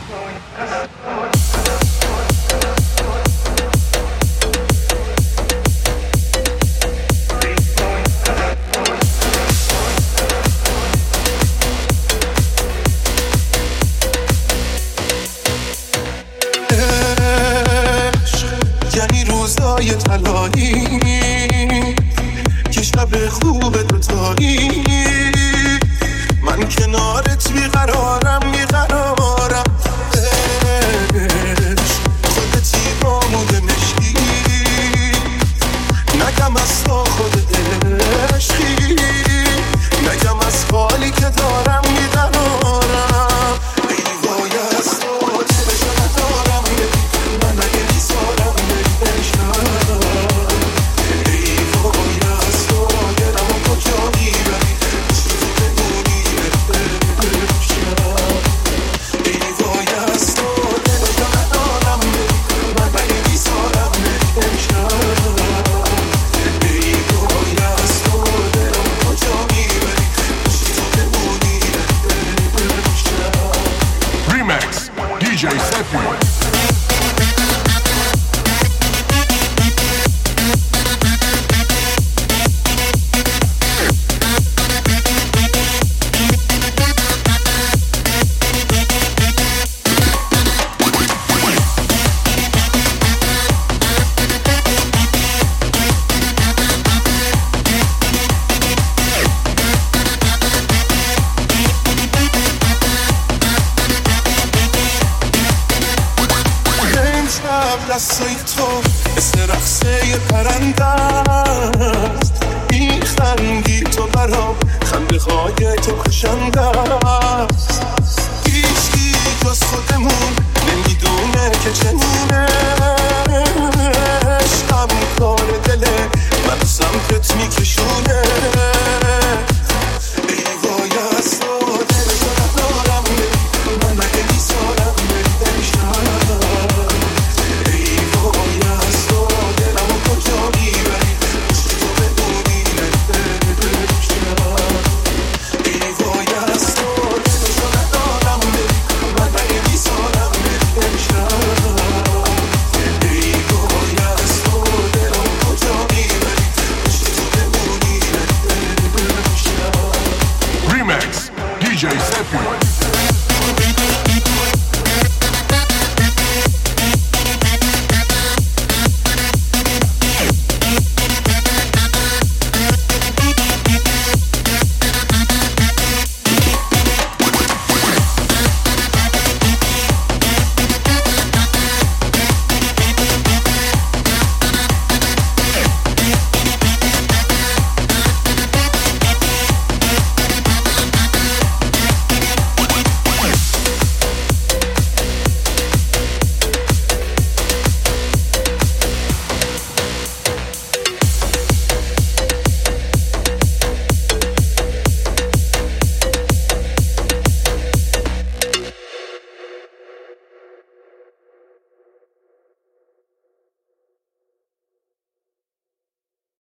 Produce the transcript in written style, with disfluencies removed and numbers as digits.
یعنی روزای طلایی که شب خوب دوتایی، من کنارت بیقرارم خودتی رامود مشکی، نگم از تا خود عشقی، نگم از حالی که دارم میدارم. ای وای از تو چشم ندارم، من اگه بیزارم بشم. ای وای از تو دلم و کجا میبری، چیزی بدونی بشم. ای وای از تو دلم ندارم، من اگه بیزارم بشم. ای وای از تو دلم و کجا میبری، چیزی بدونی بشم. Remix DJ Seppi. دستای تو مثل رقصه پرنده است، میخندی تو برام، خنده های تو کشنده است.